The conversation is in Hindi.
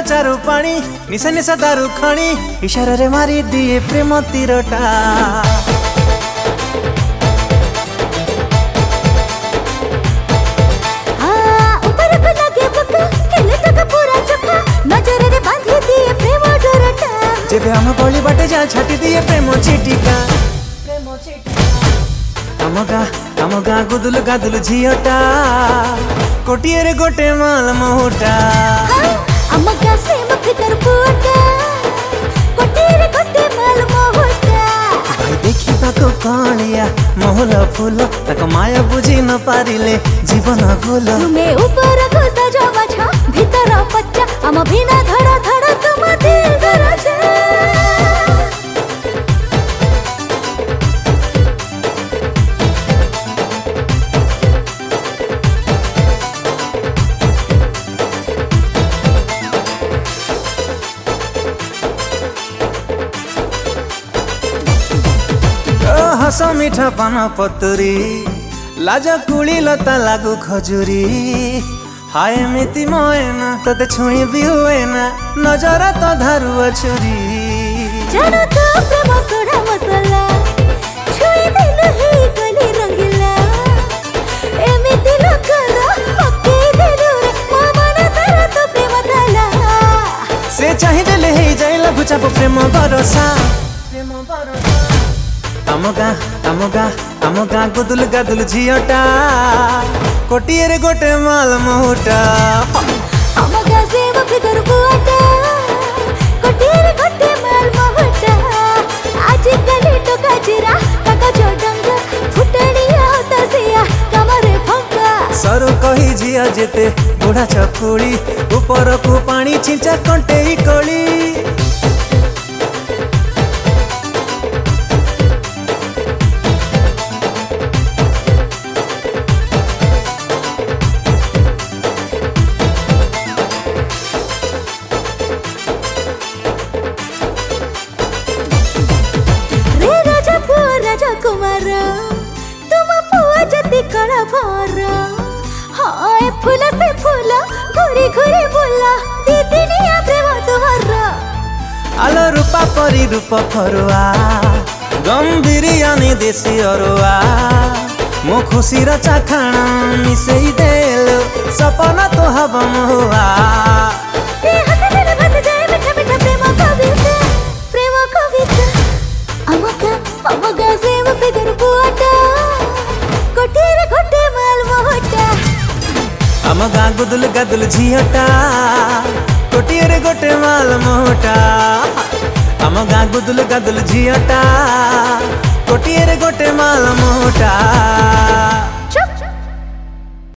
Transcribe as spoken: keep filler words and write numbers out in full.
चारू पानी निशा निशा दारू खणी इशारा रे मारी दिए प्रेम तीरटा। जेबे हम गली बाटे जा छाटी दिए प्रेम चिटिका। आम गाँ आम गाँ गुदुल गादुल झीटा कोटिए रे गोटे माल मोटा। आम गाँ से मफिकर पुआटा कोटिए रे गोटे माल मोटा। भाई देखी पाको कालिया मोहला फूल तक माया बुझी न पारिले जीवन गोल। तुमे ऊपर को सजावा छ भीतर पच्चा आम बिना धड़ा धड़ा तुम दिल दरजा। हस मीठा पान पतुरी लाजा कुली लता लागू खजुरी। हाय मिति मोएना तते छुई भी हुए ना नजरा तो धारू छुरी। जानो तो प्रेम सोडा मसाला छुई दिल ही गली रंगीला। एमिति लकरा पक्के दिलु रे मन सारा तो प्रेम ताला। से चाहि देले हे जाइला बुझाबो प्रेम भरोसा प्रेम भरोसा। आम गाँ आम गाँ आम गाँ गुदुल गादुल झीटा कोटिए रे गोटे माल मोटा। आम गाँ से मफिकर पुआटा कोटिए रे गोटे माल मोटा। आज कली तो काजिरा काका चोडंग फुटड़िया होता सिया कमरे फंका। सरू कही झिया जेते बुढ़ा चकुड़ी ऊपर को पानी छिंचा कंटे कली। कुमार तुम पुआ जति कड़ा भर। हाय फूल से फूल घुरी घुरी बोला दीदिनिया प्रेम तुहर। आलो रूपा परी रूप फरुआ गंभीरियानी देसी अरुआ। मो खुशी र चाखाना मिसई देलो सपना तो हबम हुआ। से हंस दिल बस जाए मीठा मीठा प्रेम कविता प्रेम कविता। आम गाँ आम गाँ से मफिकर पुआटा कोटिए रे गोटे माल मोटा। आम गाँ गुदुल गादुल झीटा कोटिए रे गोटे माल मोटा। आम गाँ गुदुल गादुल झीटा कोटिए रे गोटे माल मोटा।